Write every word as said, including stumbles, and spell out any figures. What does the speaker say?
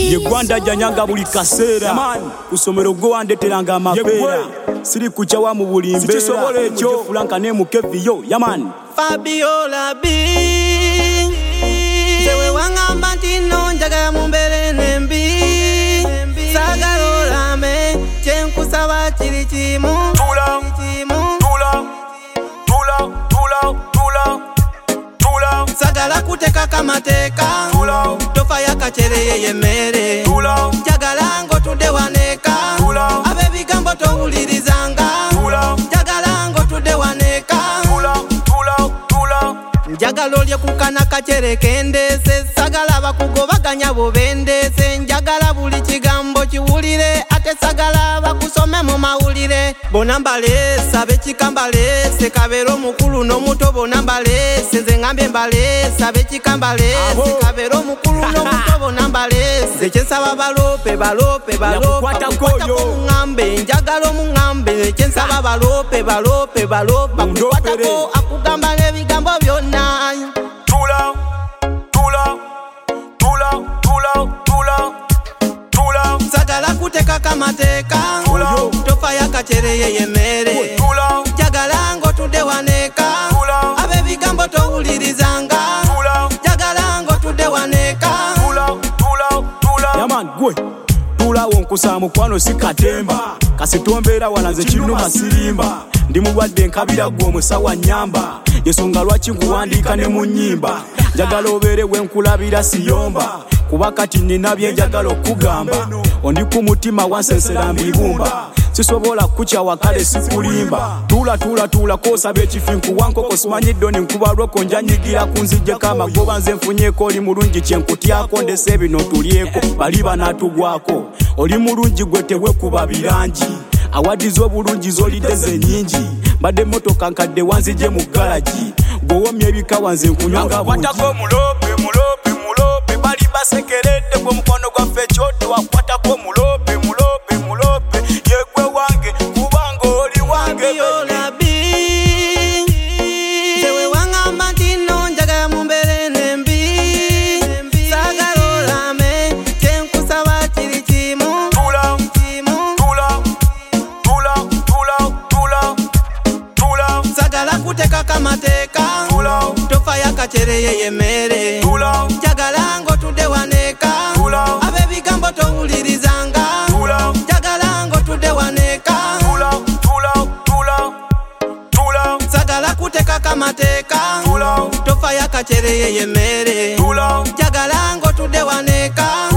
Yegwanda janyanga buli kaseera kusomero go wandeteranga amapera siri kuchawa mu bulimbe sikisobola ekyo Franka ne mukeviyo yaman Fabiola B Zewe wangamba ntino njagala mumbere nembi Sagalola me chenkusaba kiri kimu Tula Tula Tula Tula Tula Tula Sagala kuteka kamateka Tula Tofa ya kachere ye mere Tula Jagala ngo tudewaneka Tula Abe bigambo tohulirizanga Tula Jagala ngo tudewaneka Tula Tula Tula Njagala olye kukana kachere kendese Sagala bakugobaganya bobendese Njagala buli kigambo kiwulire ate sagala bakusome mu mawulire Bonambalesa bekikambalese kabero mukulu n'omuto bonambalese nze ngambe mbalesa bekikambalese kabero mukulu n'omuto bonambalese kyensaba balope balope balope kwatako ngambe njagala omungambe kyensaba balope balope balope kwatako akugamba n'ebigambo byonna Tula Tula Tula Tula Tula Tula Sagala kuteka kamateka Tofa ya kachere ye mere Tula Jagala ngo tudewaneka Tula Abe bigambo tohulirizanga Tula Jagala ngo tudewaneka Tula Tula Tula Yaman gwe Tula wonkusa mukwano sikatemba kasitombera walanze kinuma sirimba ndi muwadde nkabira gwo musawa nyamba yesonga lwaki nkuwandika ne mu nnyimba njagala obeere wenkulabira siyomba kuba kati nina bye njagala okugamba ondi ku mutima wansensera mbibumba sisobola kucha wakale sikulimba tula tula tula kosaba ekifinku wankoko simanyiddo ninkuba lwoko njanyigira kunzijje kama goba nze nfunyeko oli mulungi kyenkutyako ndese bino tulyeko bali banatugwako oli mulungi gwe tewekuba birangi awadizo obulungi zolidde ze nyingi mbadde motoka nkadde wanzije mu galaji gwowomye ebikawa nze nkunywanga bungi wakwatako mulope mulope mulope bali basekeredde gwe mukono gwaffe kyoto wakwatako mulope mulope mulope yegwe wange kubanga oli wange Fabiola B Zewe wangamba ntino njagala mumbere nembi Sagalola me kyenkusaba kiri kimu Tula Tula Tula Tula Tula Tula Sagala kuteka kamateka Tula Tofa ya kachere ye mere Tula Jagala ngo tudewaneka Tula Abe bigambo tohulirizanga Tula Jagala ngo tudewaneka Tula Tula Tula Tula Sagala kuteka kamateka Tula Tofa ya kachere ye mere Tula Jagala ngo tudewaneka